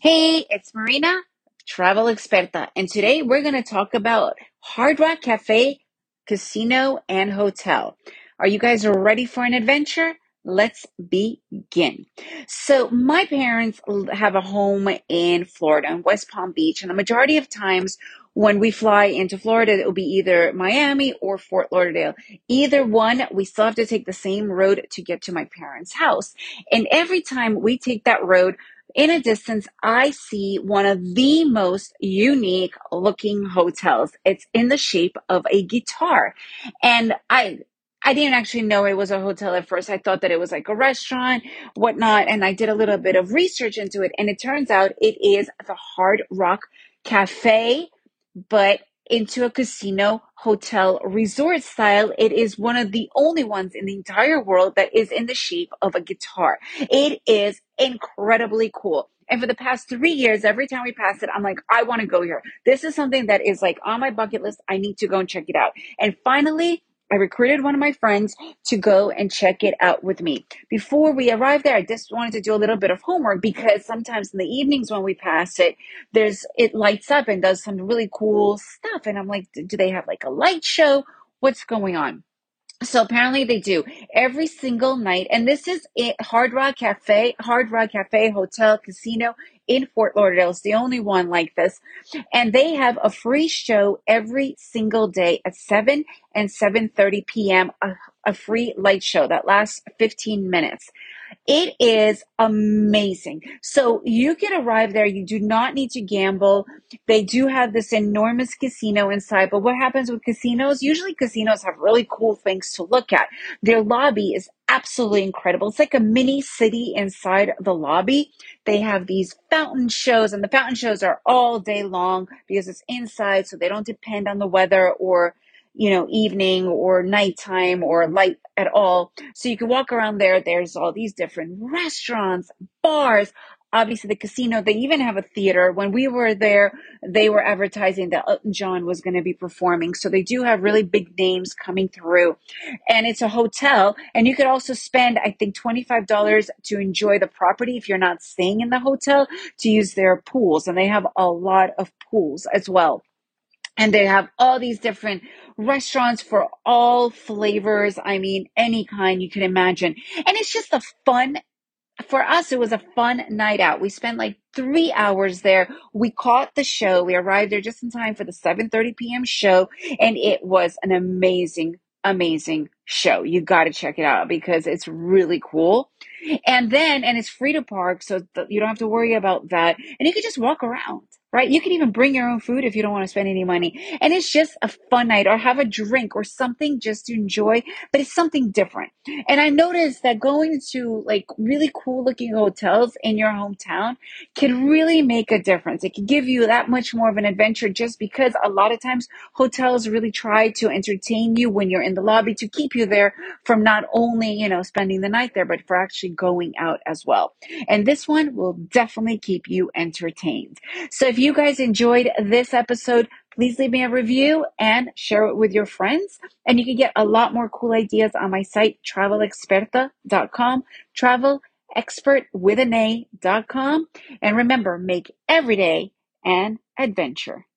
Hey, it's Marina, travel experta, and today we're going to talk about Hard Rock Cafe, Casino, and Hotel. Are you guys ready for an adventure? Let's begin. So, my parents have a home in Florida, in West Palm Beach, and the majority of times when we fly into Florida, it will be either Miami or Fort Lauderdale. Either one, we still have to take the same road to get to my parents' house. And every time we take that road, in a distance, I see one of the most unique looking hotels. It's in the shape of a guitar. And I didn't actually know it was a hotel at first. I thought that it was like a restaurant, whatnot. And I did a little bit of research into it. And it turns out it is the Hard Rock Cafe, but into a casino hotel resort style. It is one of the only ones in the entire world that is in the shape of a guitar. It is incredibly cool. And for the past 3 years, every time we pass it, I'm like, I want to go here. This is something that is like on my bucket list. I need to go and check it out. And finally, I recruited one of my friends to go and check it out with me. Before we arrived there, I just wanted to do a little bit of homework because sometimes in the evenings when we pass it, it lights up and does some really cool stuff. And I'm like, do they have like a light show? What's going on? So apparently they do every single night. And this is it, Hard Rock Cafe Hotel Casino in Fort Lauderdale. It's the only one like this. And they have a free show every single day at 7 and 7:30 p.m. A free light show that lasts 15 minutes. It is amazing. So you can arrive there. You do not need to gamble. They do have this enormous casino inside. But what happens with casinos? Usually casinos have really cool things to look at. Their lobby is absolutely incredible. It's like a mini city inside the lobby. They have these fountain shows, and the fountain shows are all day long because it's inside, so they don't depend on the weather or evening or nighttime or light at all. So you can walk around there. There's all these different restaurants, bars. Obviously, the casino, they even have a theater. When we were there, they were advertising that Elton John was going to be performing. So they do have really big names coming through. And it's a hotel. And you could also spend, I think, $25 to enjoy the property if you're not staying in the hotel, to use their pools. And they have a lot of pools as well. And they have all these different restaurants for all flavors. I mean, any kind you can imagine. And it's just for us, it was a fun night out. We spent like 3 hours there. We caught the show. We arrived there just in time for the 7:30 p.m. show. And it was an amazing show. You got to check it out because it's really cool. And it's free to park, so you don't have to worry about that. And you can just walk around, right? You can even bring your own food if you don't want to spend any money. And it's just a fun night, or have a drink or something just to enjoy, but it's something different. And I noticed that going to like really cool looking hotels in your hometown can really make a difference. It can give you that much more of an adventure, just because a lot of times hotels really try to entertain you when you're in the lobby to keep you there from not only, spending the night there, but for actually going out as well. And this one will definitely keep you entertained. So if you guys enjoyed this episode, please leave me a review and share it with your friends. And you can get a lot more cool ideas on my site, travelexperta.com, travelexpert with an A.com. And remember, make every day an adventure.